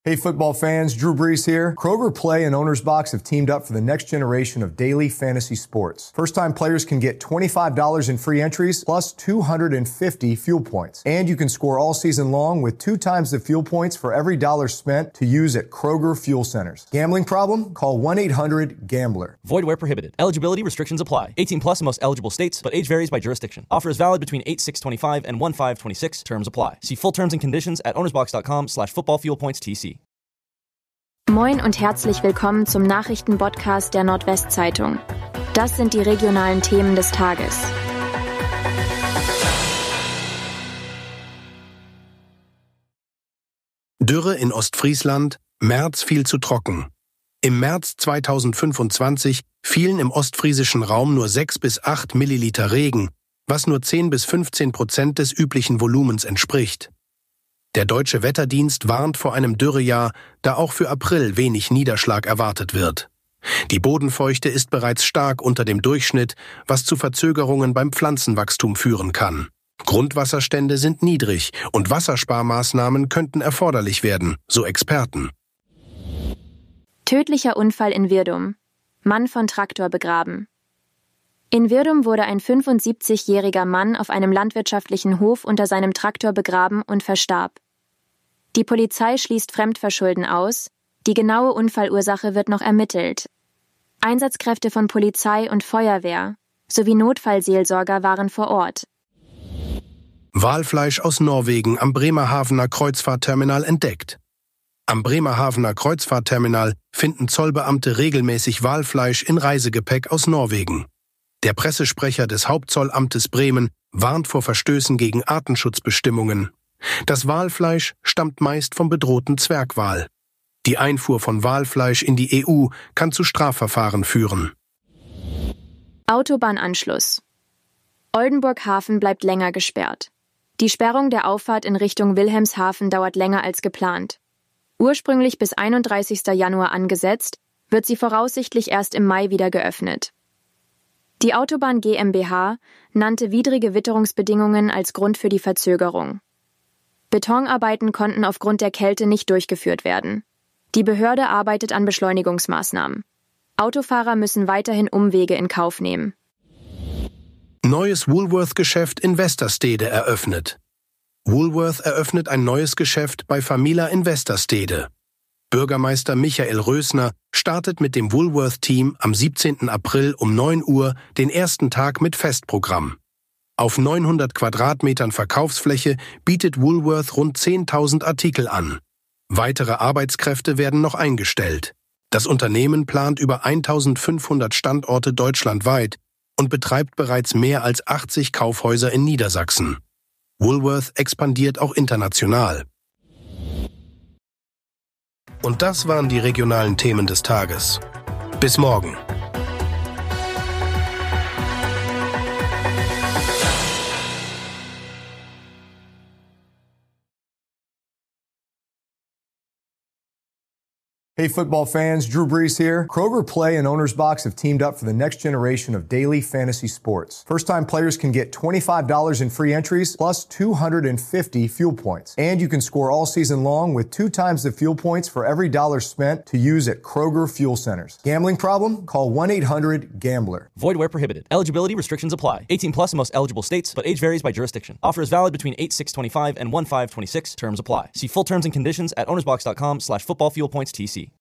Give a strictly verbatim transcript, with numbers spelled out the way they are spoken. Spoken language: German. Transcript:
Hey football fans, Drew Brees here. Kroger Play and Owner's Box have teamed up for the next generation of daily fantasy sports. First-time players can get twenty-five dollars in free entries plus two hundred fifty fuel points. And you can score all season long with two times the fuel points for every dollar spent to use at Kroger Fuel Centers. Gambling problem? Call one eight hundred gambler. Void where prohibited. Eligibility restrictions apply. eighteen plus in most eligible states, but age varies by jurisdiction. Offer is valid between eight six twenty-five and one five twenty-six. Terms apply. See full terms and conditions at ownersbox.com slash footballfuelpoints.tc. Moin und herzlich willkommen zum Nachrichtenpodcast der Nordwestzeitung. Das sind die regionalen Themen des Tages. Dürre in Ostfriesland, März viel zu trocken. Im März zweitausendfünfundzwanzig fielen im ostfriesischen Raum nur sechs bis acht Milliliter Regen, was nur zehn bis fünfzehn Prozent des üblichen Volumens entspricht. Der Deutsche Wetterdienst warnt vor einem Dürrejahr, da auch für April wenig Niederschlag erwartet wird. Die Bodenfeuchte ist bereits stark unter dem Durchschnitt, was zu Verzögerungen beim Pflanzenwachstum führen kann. Grundwasserstände sind niedrig und Wassersparmaßnahmen könnten erforderlich werden, so Experten. Tödlicher Unfall in Wirdum. Mann von Traktor begraben. In Wirdum wurde ein fünfundsiebzigjähriger Mann auf einem landwirtschaftlichen Hof unter seinem Traktor begraben und verstarb. Die Polizei schließt Fremdverschulden aus, die genaue Unfallursache wird noch ermittelt. Einsatzkräfte von Polizei und Feuerwehr sowie Notfallseelsorger waren vor Ort. Walfleisch aus Norwegen am Bremerhavener Kreuzfahrtterminal entdeckt. Am Bremerhavener Kreuzfahrtterminal finden Zollbeamte regelmäßig Walfleisch in Reisegepäck aus Norwegen. Der Pressesprecher des Hauptzollamtes Bremen warnt vor Verstößen gegen Artenschutzbestimmungen. Das Walfleisch stammt meist vom bedrohten Zwergwal. Die Einfuhr von Walfleisch in die E U kann zu Strafverfahren führen. Autobahnanschluss. Oldenburg Hafen bleibt länger gesperrt. Die Sperrung der Auffahrt in Richtung Wilhelmshaven dauert länger als geplant. Ursprünglich bis einunddreißigsten Januar angesetzt, wird sie voraussichtlich erst im Mai wieder geöffnet. Die Autobahn GmbH nannte widrige Witterungsbedingungen als Grund für die Verzögerung. Betonarbeiten konnten aufgrund der Kälte nicht durchgeführt werden. Die Behörde arbeitet an Beschleunigungsmaßnahmen. Autofahrer müssen weiterhin Umwege in Kauf nehmen. Neues Woolworth-Geschäft in Westerstede eröffnet. Woolworth eröffnet ein neues Geschäft bei Famila in Westerstede. Bürgermeister Michael Rösner startet mit dem Woolworth-Team am siebzehnten April um neun Uhr den ersten Tag mit Festprogramm. Auf neunhundert Quadratmetern Verkaufsfläche bietet Woolworth rund zehntausend Artikel an. Weitere Arbeitskräfte werden noch eingestellt. Das Unternehmen plant über eintausendfünfhundert Standorte deutschlandweit und betreibt bereits mehr als achtzig Kaufhäuser in Niedersachsen. Woolworth expandiert auch international. Und das waren die regionalen Themen des Tages. Bis morgen. Hey football fans, Drew Brees here. Kroger Play and Owner's Box have teamed up for the next generation of daily fantasy sports. First-time players can get twenty-five dollars in free entries plus two hundred fifty fuel points. And you can score all season long with two times the fuel points for every dollar spent to use at Kroger Fuel Centers. Gambling problem? Call one eight hundred gambler. Void where prohibited. Eligibility restrictions apply. eighteen plus in most eligible states, but age varies by jurisdiction. Offer is valid between eight six twenty-five and one five twenty-six. Terms apply. See full terms and conditions at ownersbox.com slash footballfuelpoints.tc.